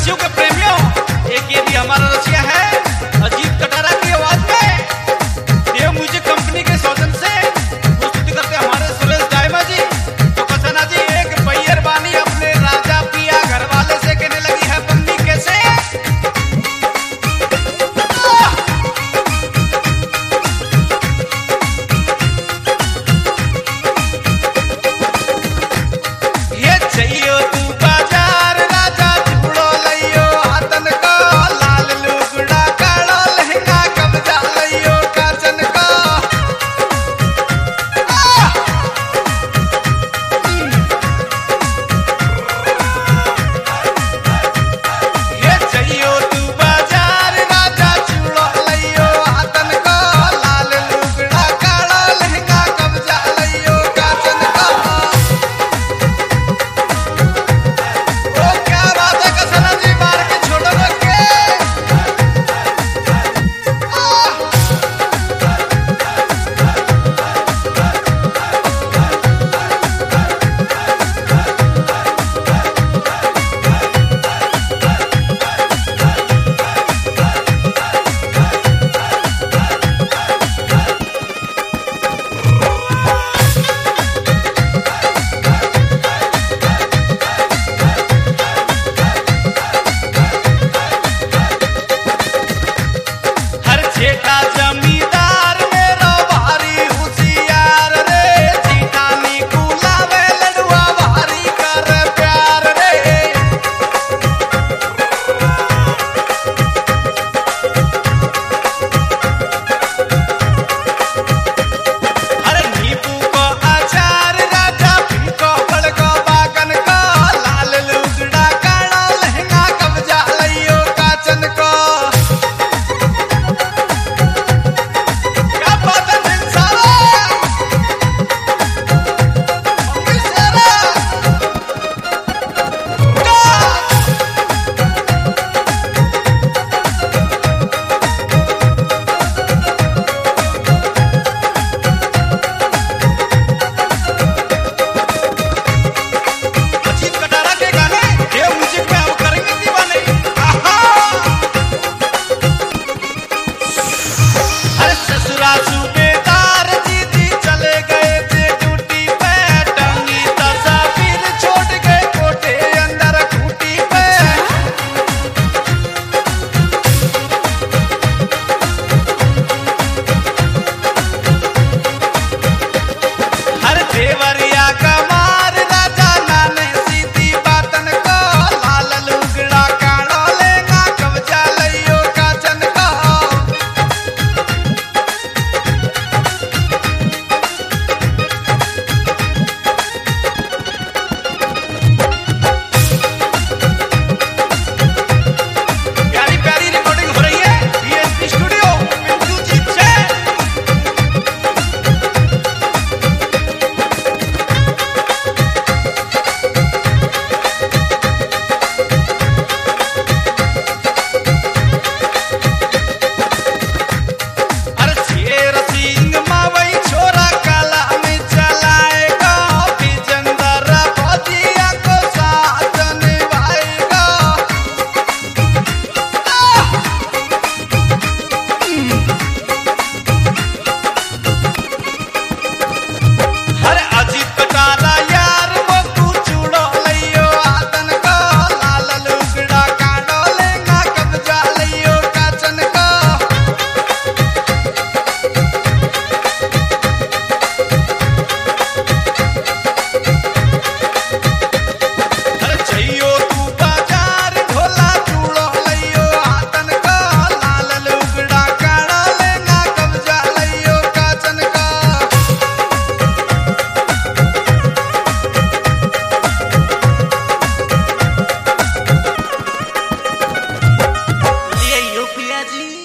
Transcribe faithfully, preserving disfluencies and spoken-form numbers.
रसियों के प्रेमियों, एक ये भी हमारा रसिया है अजीत कटारा की आवाज में देव म्यूजिक कंपनी के सौजन से प्रस्तुति करते हमारे सुरेश दाइमा जी। तो कसना जी एक बैयर बानी अपने राजा पिया घर वाले से कहने लगी है बंदी कैसे। ये चाहिए तू बाजार राजा चूड़ो लइयो हाथन को लाल लुगड़ा काड़ो लहंगा कब्जा लइयो काचन को। ये चाहिए तू बाजार राजा चूड़ो लइयो हाथन को लाल लुगड़ा काड़ो लहंगा कब्जा लइयो काचन को। ओ क्या बात है कसना जी मार के छोड़ो रखे। हर छेटा जमींदार मेरो भारी होशियार रे जीठानी कुलावे लड़ुआ भारी कर प्यार रे। हर नींबू को अचार राजा पीको बड़को बागन को लाल लुगड़ा काड़ा लहंगा कब्जा लइयो काचन को। क्या बात है दिलसारा मम्मी सारा का। अजीत कटारा के गाने देव म्यूजिक में हम करेंगे दीवाने। आहा अरे ससुरा सूबेदार दीदी चले गए थे ड्यूटी पे टंगी तस्वीर छोड़ गए कोठे अंदर खूटी पे। हर देवरिया कमार राजा नाने सीधी बातन को लाल लुगड़ा काड़ो लेगा कब्जा लइयो काचन को। प्यारी प्यारी रिकॉर्डिंग हो रही है बीएसपी स्टूडियो पिंटू जी से। अरे शेर सिंह मावई छोरा काला में चलाएगा विजेंदर भोजिया को साथ निभाएगा। अरे अजीत कटारा यार वो तू चूड़ो लइयो हाथन को लाल लुगड़ा काड़ो लेगा कब्जा लइयो काचन को। अरे चाहिए तू बाजार ढोला चूड़ो लइयो हाथन को लाल लुगड़ा काड़ो लेगा कब्जा लइयो काचन को। ये यो पिया जी।